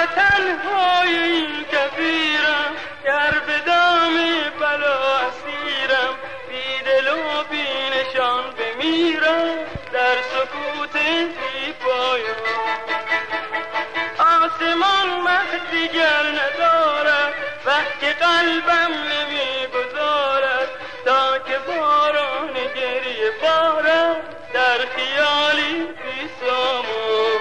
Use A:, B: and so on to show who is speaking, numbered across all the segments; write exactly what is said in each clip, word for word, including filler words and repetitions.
A: تنهای این کفیرم، گر به دام بلا اسیرم، بی دل و بی نشان بمیرم در سکوت بی پایان. آسمان مه دیگر ندارد وقتی قلبم نمیگذارد تا که باران گریه بارد در خیالی بی سامان.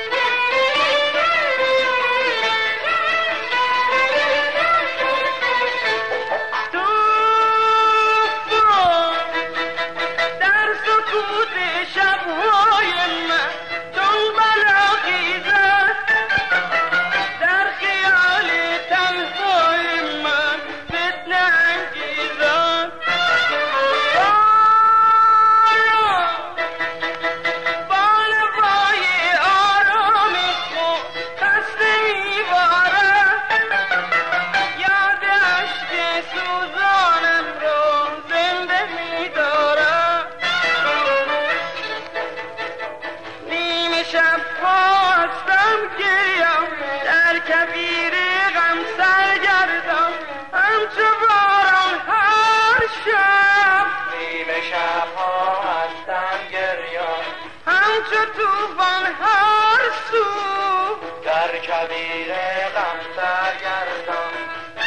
A: توفان هر سو در کویر غم سرگردان.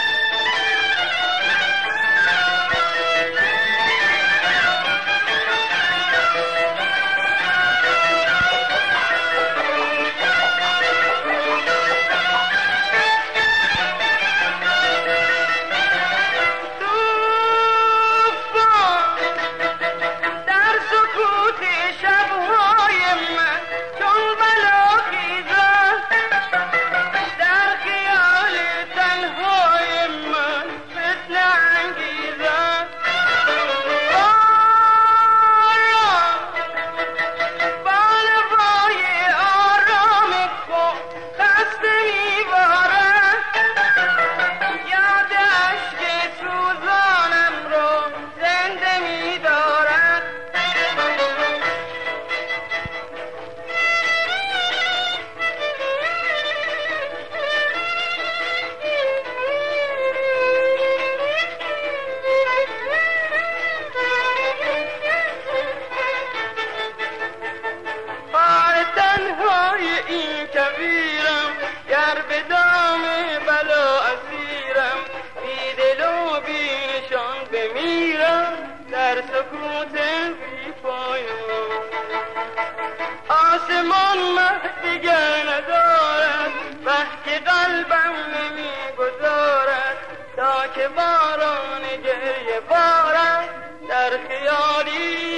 A: آسمان مه دیگر ندارد وقتی قلبم نمیگذارد تا که باران گریه بارد در خیالی